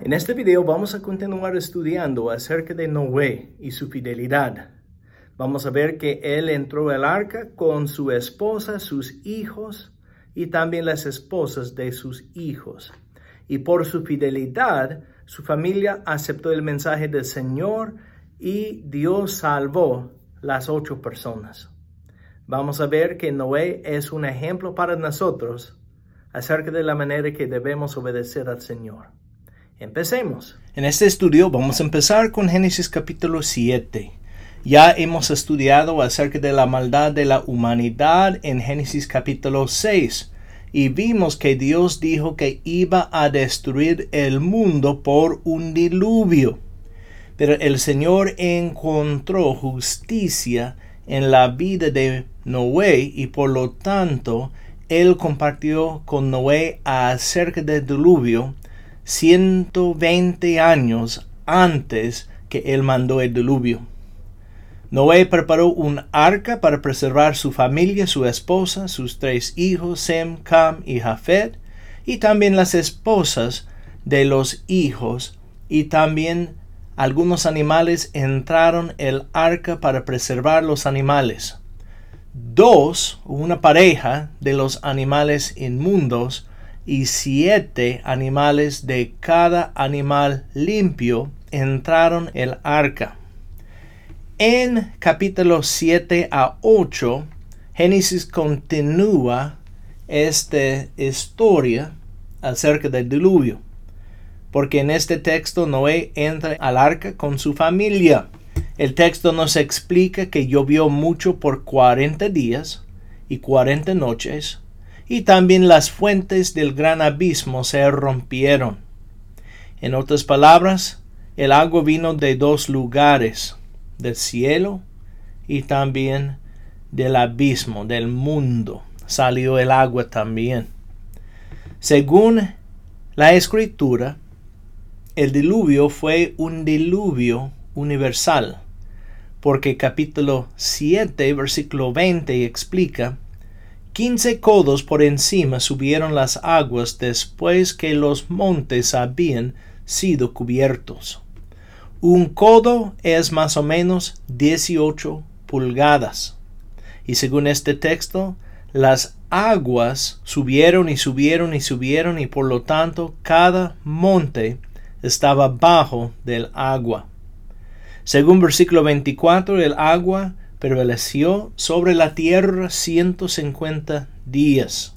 En este video vamos a continuar estudiando acerca de Noé y su fidelidad. Vamos a ver que él entró al arca con su esposa, sus hijos y también las esposas de sus hijos. Y por su fidelidad, su familia aceptó el mensaje del Señor y Dios salvó las 8 personas. Vamos a ver que Noé es un ejemplo para nosotros acerca de la manera que debemos obedecer al Señor. Empecemos. En este estudio vamos a empezar con Génesis capítulo 7. Ya hemos estudiado acerca de la maldad de la humanidad en Génesis capítulo 6 y vimos que Dios dijo que iba a destruir el mundo por un diluvio. Pero el Señor encontró justicia en la vida de Noé y por lo tanto Él compartió con Noé acerca del diluvio 120 años antes que Él mandó el diluvio. Noé preparó un arca para preservar su familia, su esposa, sus 3 hijos, Sem, Cam y Jafet, y también las esposas de los hijos, y también algunos animales entraron el arca para preservar los animales. 2, una pareja de los animales inmundos, y 7 animales de cada animal limpio entraron el arca. En capítulos 7 a 8, Génesis continúa esta historia acerca del diluvio, porque en este texto Noé entra al arca con su familia. El texto nos explica que llovió mucho por 40 días y 40 noches, y también las fuentes del gran abismo se rompieron. En otras palabras, el agua vino de 2 lugares, del cielo y también del abismo, del mundo. Salió el agua también. Según la Escritura, el diluvio fue un diluvio universal, porque capítulo 7, versículo 20 explica: 15 codos por encima subieron las aguas después que los montes habían sido cubiertos. Un codo es más o menos 18 pulgadas. Y según este texto, las aguas subieron y subieron y subieron y por lo tanto cada monte estaba bajo del agua. Según versículo 24, el agua prevaleció sobre la tierra 150 días.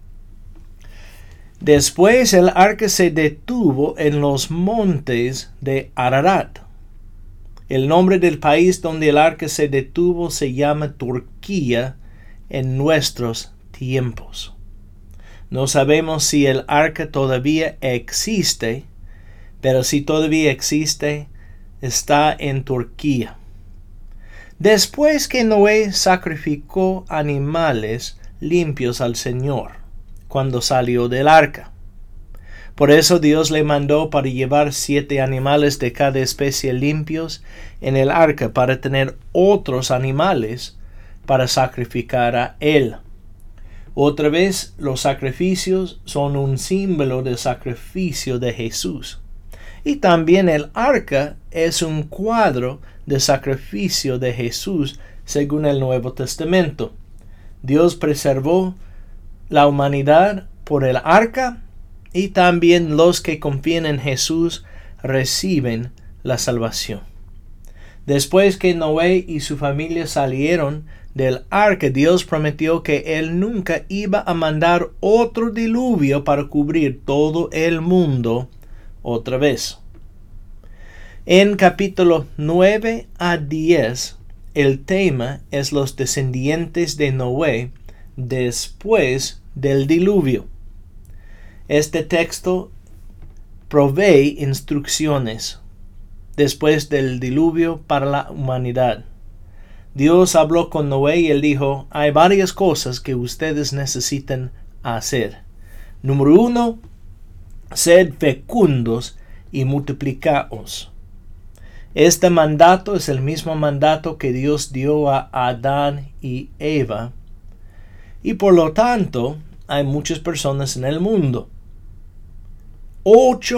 Después el arca se detuvo en los montes de Ararat. El nombre del país donde el arca se detuvo se llama Turquía en nuestros tiempos. No sabemos si el arca todavía existe, pero si todavía existe, está en Turquía. Después que Noé sacrificó animales limpios al Señor cuando salió del arca. Por eso Dios le mandó para llevar 7 animales de cada especie limpios en el arca para tener otros animales para sacrificar a Él. Otra vez, los sacrificios son un símbolo del sacrificio de Jesús. Y también el arca es un cuadro de sacrificio de Jesús según el Nuevo Testamento. Dios preservó la humanidad por el arca y también los que confían en Jesús reciben la salvación. Después que Noé y su familia salieron del arca, Dios prometió que Él nunca iba a mandar otro diluvio para cubrir todo el mundo otra vez. En capítulo 9 a 10, el tema es los descendientes de Noé después del diluvio. Este texto provee instrucciones después del diluvio para la humanidad. Dios habló con Noé y él dijo: hay varias cosas que ustedes necesitan hacer. Número 1, sed fecundos y multiplicaos. Este mandato es el mismo mandato que Dios dio a Adán y Eva. Y por lo tanto, hay muchas personas en el mundo. 8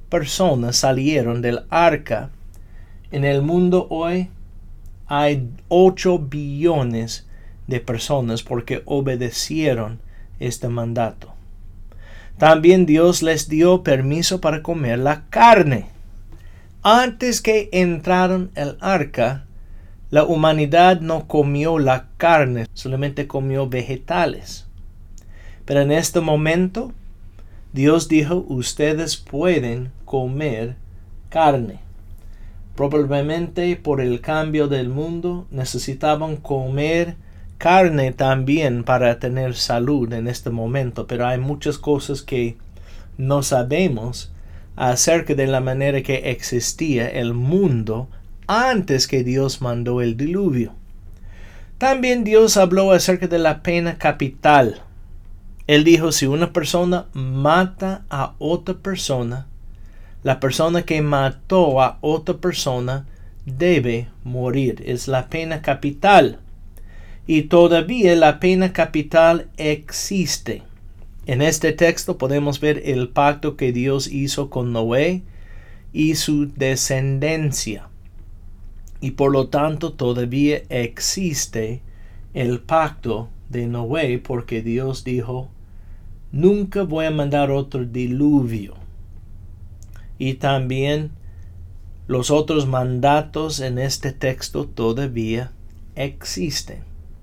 personas salieron del arca. En el mundo hoy hay 8 billones de personas porque obedecieron este mandato. También Dios les dio permiso para comer la carne. Antes que entraron el arca, la humanidad no comió la carne, solamente comió vegetales. Pero en este momento, Dios dijo, ustedes pueden comer carne. Probablemente por el cambio del mundo necesitaban comer carne también para tener salud en este momento, pero hay muchas cosas que no sabemos acerca de la manera que existía el mundo antes que Dios mandó el diluvio. También Dios habló acerca de la pena capital. Él dijo, si una persona mata a otra persona, la persona que mató a otra persona debe morir. Es la pena capital. Y todavía la pena capital existe. En este texto podemos ver el pacto que Dios hizo con Noé y su descendencia. Y por lo tanto todavía existe el pacto de Noé porque Dios dijo, nunca voy a mandar otro diluvio. Y también los otros mandatos en este texto todavía existen.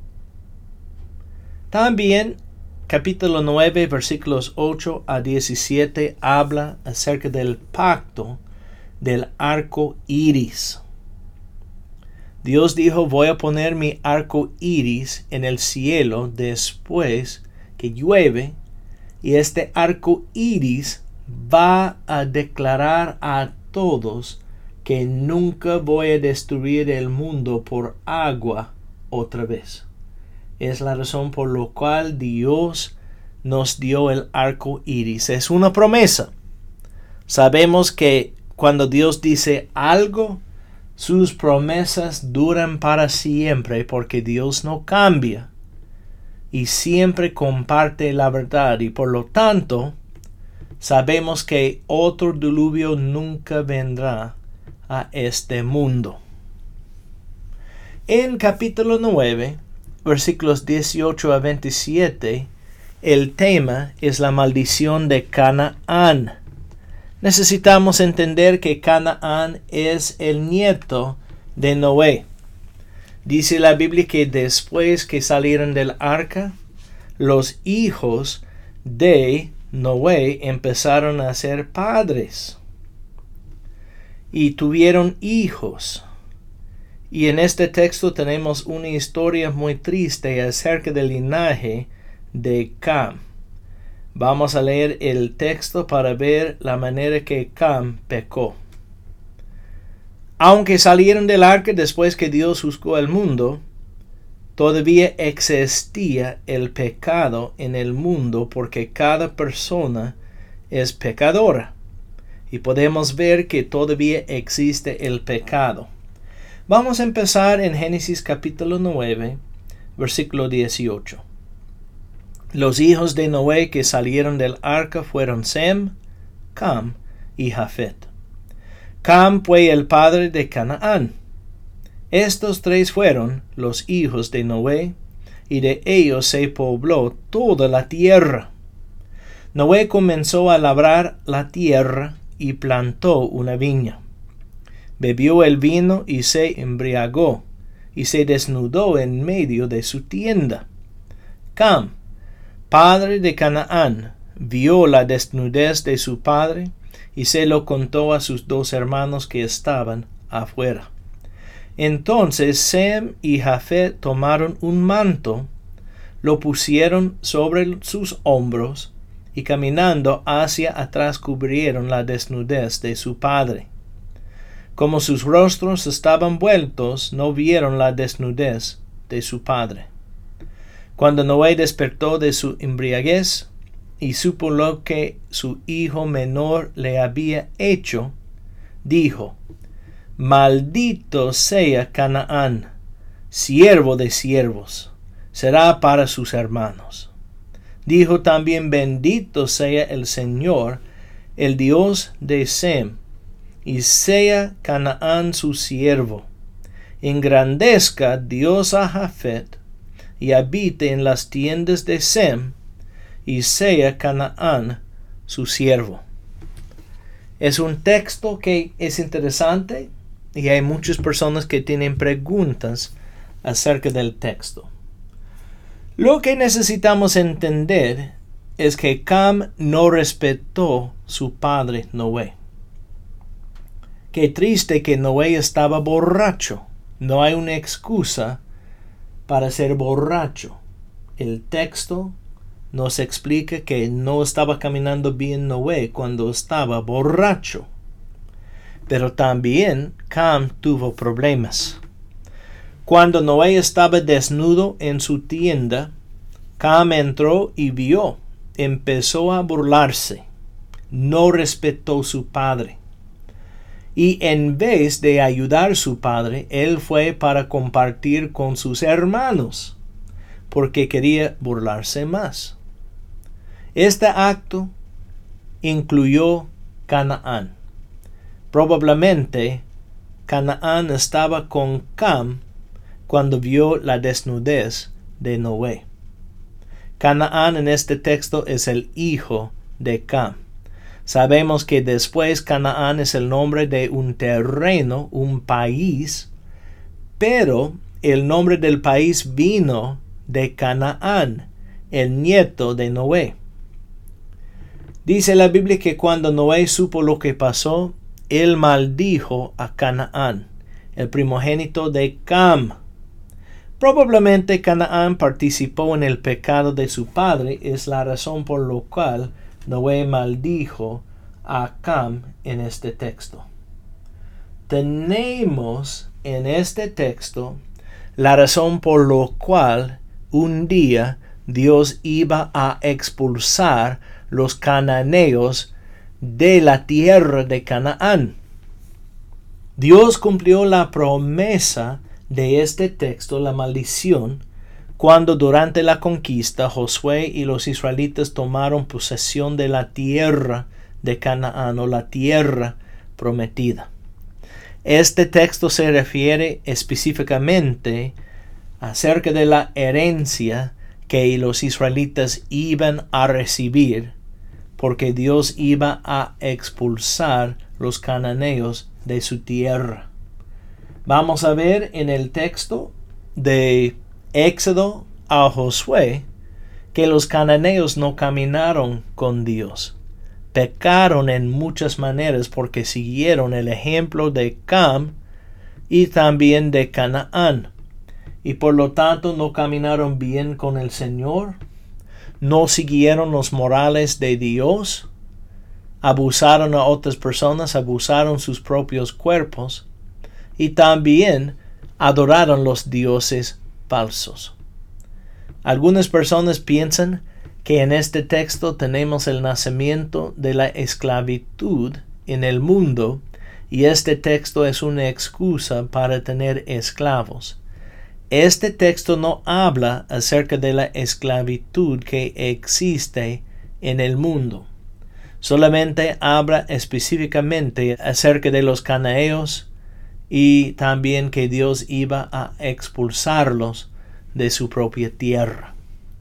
También capítulo 9 versículos 8 a 17 habla acerca del pacto del arco iris. Dios dijo, voy a poner mi arco iris en el cielo después que llueve, y este arco iris va a declarar a todos que nunca voy a destruir el mundo por agua otra vez. Es la razón por la cual Dios nos dio el arco iris. Es una promesa. Sabemos que cuando Dios dice algo, sus promesas duran para siempre porque Dios no cambia y siempre comparte la verdad, y por lo tanto sabemos que otro diluvio nunca vendrá a este mundo. En capítulo 9, versículos 18 a 27, el tema es la maldición de Canaán. Necesitamos entender que Canaán es el nieto de Noé. Dice la Biblia que después que salieron del arca, los hijos de Noé empezaron a ser padres y tuvieron hijos. Y en este texto tenemos una historia muy triste acerca del linaje de Cam. Vamos a leer el texto para ver la manera que Cam pecó. Aunque salieron del arca después que Dios juzgó al mundo, todavía existía el pecado en el mundo porque cada persona es pecadora. Y podemos ver que todavía existe el pecado. Vamos a empezar en Génesis capítulo 9, versículo 18. Los hijos de Noé que salieron del arca fueron Sem, Cam y Jafet. Cam fue el padre de Canaán. Estos tres fueron los hijos de Noé, y de ellos se pobló toda la tierra. Noé comenzó a labrar la tierra y plantó una viña. Bebió el vino y se embriagó, y se desnudó en medio de su tienda. Cam, padre de Canaán, vio la desnudez de su padre, y se lo contó a sus dos hermanos que estaban afuera. Entonces Sem y Jafet tomaron un manto, lo pusieron sobre sus hombros, y caminando hacia atrás cubrieron la desnudez de su padre. Como sus rostros estaban vueltos, no vieron la desnudez de su padre. Cuando Noé despertó de su embriaguez y supo lo que su hijo menor le había hecho, dijo: Maldito sea Canaán, siervo de siervos, será para sus hermanos. Dijo también: Bendito sea el Señor, el Dios de Sem, y sea Canaán su siervo. Engrandezca Dios a Jafet, y habite en las tiendas de Sem, y sea Canaán su siervo. Es un texto que es interesante y hay muchas personas que tienen preguntas acerca del texto. Lo que necesitamos entender es que Cam no respetó su padre Noé. Qué triste que Noé estaba borracho. No hay una excusa para ser borracho. El texto nos explica que no estaba caminando bien Noé cuando estaba borracho. Pero también Cam tuvo problemas. Cuando Noé estaba desnudo en su tienda, Cam entró y vio. Empezó a burlarse. No respetó a su padre. Y en vez de ayudar a su padre, él fue para compartir con sus hermanos, porque quería burlarse más. Este acto incluyó Canaán. Probablemente Canaán estaba con Cam cuando vio la desnudez de Noé. Canaán en este texto es el hijo de Cam. Sabemos que después Canaán es el nombre de un terreno, un país, pero el nombre del país vino de Canaán, el nieto de Noé. Dice la Biblia que cuando Noé supo lo que pasó, él maldijo a Canaán, el primogénito de Cam. Probablemente Canaán participó en el pecado de su padre, es la razón por la cual Noé maldijo a Cam en este texto. Tenemos en este texto la razón por la cual un día Dios iba a expulsar los cananeos de la tierra de Canaán. Dios cumplió la promesa de este texto, la maldición, cuando durante la conquista Josué y los israelitas tomaron posesión de la tierra de Canaán o la tierra prometida. Este texto se refiere específicamente acerca de la herencia que los israelitas iban a recibir, porque Dios iba a expulsar los cananeos de su tierra. Vamos a ver en el texto de Éxodo a Josué que los cananeos no caminaron con Dios. Pecaron en muchas maneras porque siguieron el ejemplo de Cam y también de Canaán. Y por lo tanto no caminaron bien con el Señor. No siguieron los morales de Dios. Abusaron a otras personas, abusaron sus propios cuerpos. Y también adoraron los dioses falsos. Algunas personas piensan que en este texto tenemos el nacimiento de la esclavitud en el mundo y este texto es una excusa para tener esclavos. Este texto no habla acerca de la esclavitud que existe en el mundo. Solamente habla específicamente acerca de los cananeos y también que Dios iba a expulsarlos de su propia tierra.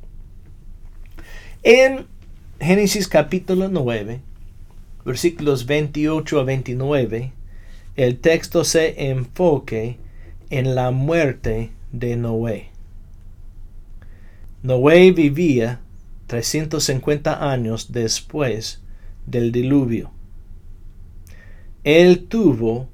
En Génesis capítulo 9, versículos 28 a 29, el texto se enfoca en la muerte de Noé. Noé vivía 350 años después del diluvio. Él tuvo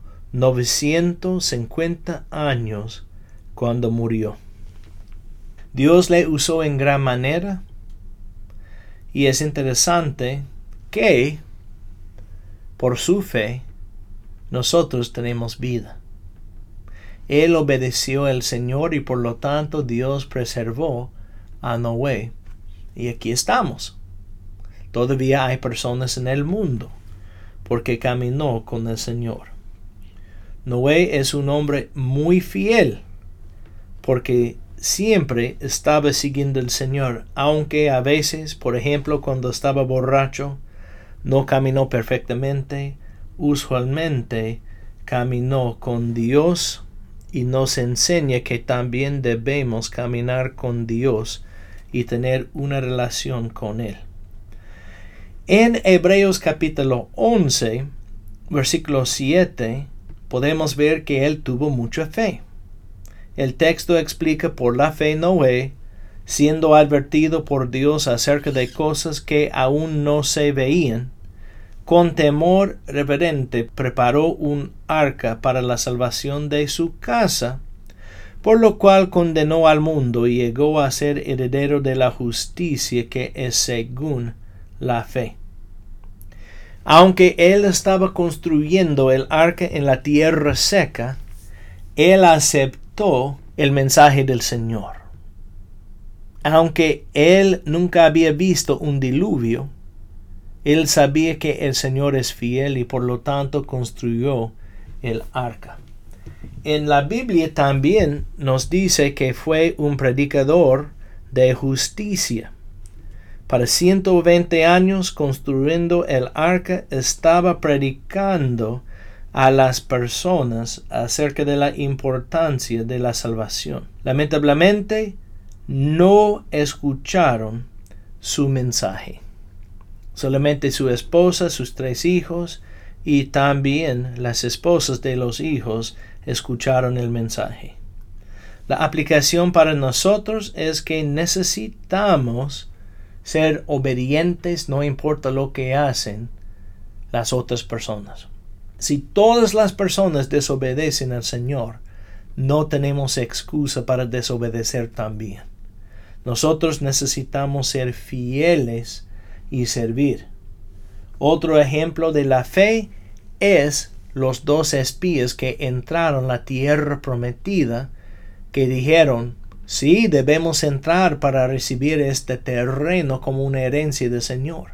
950 años cuando murió. Dios le usó en gran manera y es interesante que por su fe nosotros tenemos vida. Él obedeció al Señor y por lo tanto Dios preservó a Noé y aquí estamos. Todavía hay personas en el mundo porque caminó con el Señor. Noé es un hombre muy fiel porque siempre estaba siguiendo al Señor, aunque a veces, por ejemplo, cuando estaba borracho, no caminó perfectamente, usualmente caminó con Dios y nos enseña que también debemos caminar con Dios y tener una relación con Él. En Hebreos capítulo 11, versículo 7, podemos ver que él tuvo mucha fe. El texto explica: por la fe Noé, siendo advertido por Dios acerca de cosas que aún no se veían, con temor reverente preparó un arca para la salvación de su casa, por lo cual condenó al mundo y llegó a ser heredero de la justicia que es según la fe. Aunque él estaba construyendo el arca en la tierra seca, él aceptó el mensaje del Señor. Aunque él nunca había visto un diluvio, él sabía que el Señor es fiel y por lo tanto construyó el arca. En la Biblia también nos dice que fue un predicador de justicia. Para 120 años construyendo el arca, estaba predicando a las personas acerca de la importancia de la salvación. Lamentablemente, no escucharon su mensaje. Solamente su esposa, sus 3 hijos y también las esposas de los hijos escucharon el mensaje. La aplicación para nosotros es que necesitamos ser obedientes, no importa lo que hacen las otras personas. Si todas las personas desobedecen al Señor, no tenemos excusa para desobedecer también. Nosotros necesitamos ser fieles y servir. Otro ejemplo de la fe es los 2 espías que entraron a la tierra prometida, que dijeron: sí, debemos entrar para recibir este terreno como una herencia del Señor.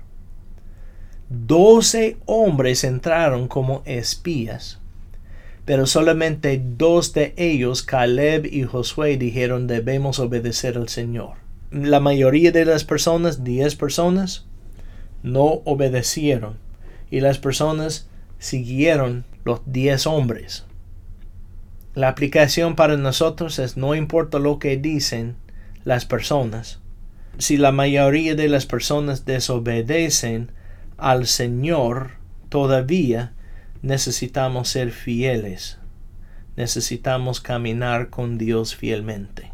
12 hombres entraron como espías, pero solamente 2 de ellos, Caleb y Josué, dijeron: debemos obedecer al Señor. La mayoría de las personas, 10 personas, no obedecieron, y las personas siguieron los 10 hombres. La aplicación para nosotros es: no importa lo que dicen las personas. Si la mayoría de las personas desobedecen al Señor, todavía necesitamos ser fieles. Necesitamos caminar con Dios fielmente.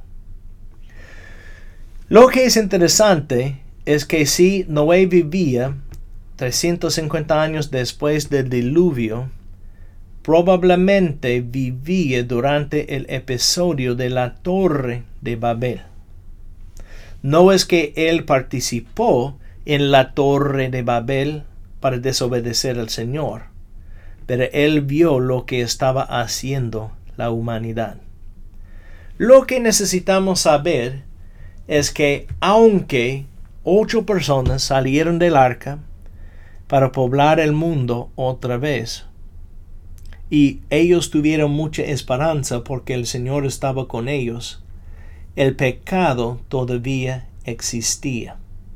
Lo que es interesante es que si Noé vivía 350 años después del diluvio, probablemente vivía durante el episodio de la Torre de Babel. No es que él participó en la Torre de Babel para desobedecer al Señor, pero él vio lo que estaba haciendo la humanidad. Lo que necesitamos saber es que aunque 8 personas salieron del arca para poblar el mundo otra vez, y ellos tuvieron mucha esperanza porque el Señor estaba con ellos, el pecado todavía existía.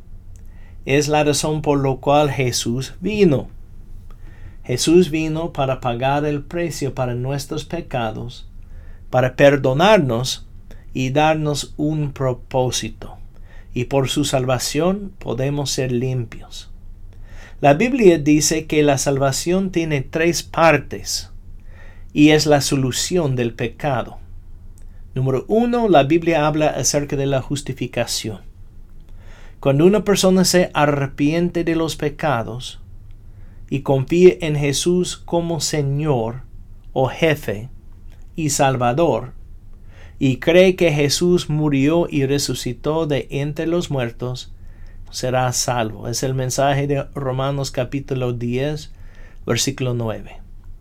Es la razón por la cual Jesús vino. Jesús vino para pagar el precio para nuestros pecados, para perdonarnos y darnos un propósito. Y por su salvación podemos ser limpios. La Biblia dice que la salvación tiene 3 partes y es la solución del pecado. Número 1, la Biblia habla acerca de la justificación. Cuando una persona se arrepiente de los pecados y confía en Jesús como Señor o jefe y Salvador, y cree que Jesús murió y resucitó de entre los muertos, será salvo. Es el mensaje de Romanos capítulo 10, versículo 9.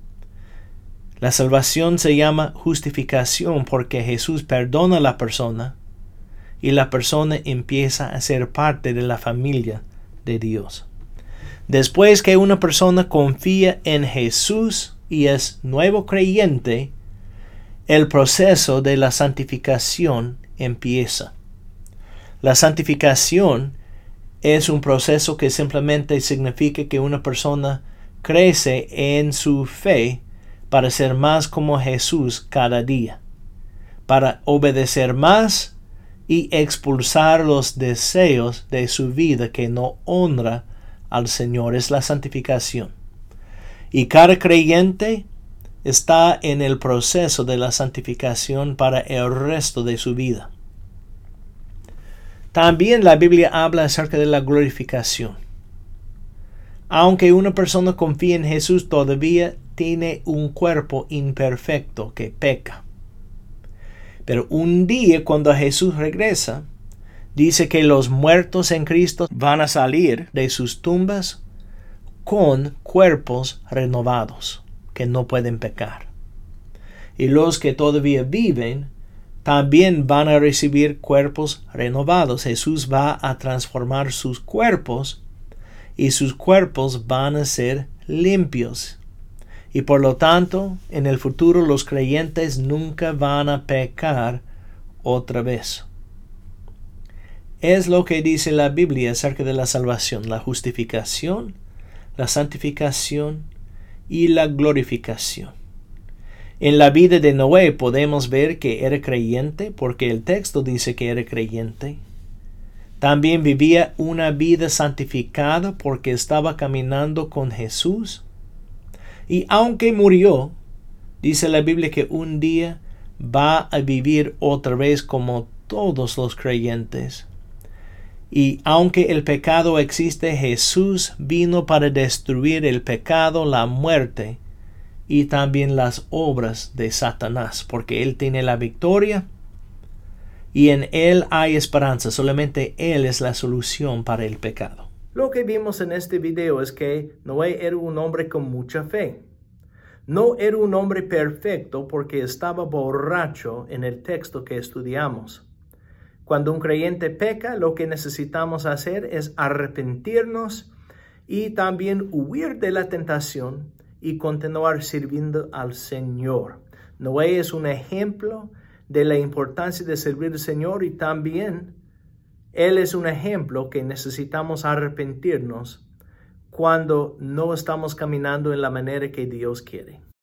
La salvación se llama justificación porque Jesús perdona a la persona y la persona empieza a ser parte de la familia de Dios. Después que una persona confía en Jesús y es nuevo creyente, el proceso de la santificación empieza. La santificación es un proceso que simplemente significa que una persona crece en su fe para ser más como Jesús cada día, para obedecer más y expulsar los deseos de su vida que no honra al Señor. Es la santificación. Y cada creyente está en el proceso de la santificación para el resto de su vida. También la Biblia habla acerca de la glorificación. Aunque una persona confía en Jesús, todavía tiene un cuerpo imperfecto que peca. Pero un día cuando Jesús regresa, dice que los muertos en Cristo van a salir de sus tumbas con cuerpos renovados, que no pueden pecar. Y los que todavía viven también van a recibir cuerpos renovados. Jesús va a transformar sus cuerpos y sus cuerpos van a ser limpios. Y por lo tanto, en el futuro los creyentes nunca van a pecar otra vez. Es lo que dice la Biblia acerca de la salvación, la justificación, la santificación y la glorificación. En la vida de Noé podemos ver que era creyente porque el texto dice que era creyente. También vivía una vida santificada porque estaba caminando con Jesús. Y aunque murió, dice la Biblia que un día va a vivir otra vez como todos los creyentes. Y aunque el pecado existe, Jesús vino para destruir el pecado, la muerte y también las obras de Satanás, porque Él tiene la victoria y en Él hay esperanza. Solamente Él es la solución para el pecado. Lo que vimos en este video es que Noé era un hombre con mucha fe. No era un hombre perfecto porque estaba borracho en el texto que estudiamos. Cuando un creyente peca, lo que necesitamos hacer es arrepentirnos y también huir de la tentación y continuar sirviendo al Señor. Noé es un ejemplo de la importancia de servir al Señor y también Él es un ejemplo que necesitamos arrepentirnos cuando no estamos caminando en la manera que Dios quiere.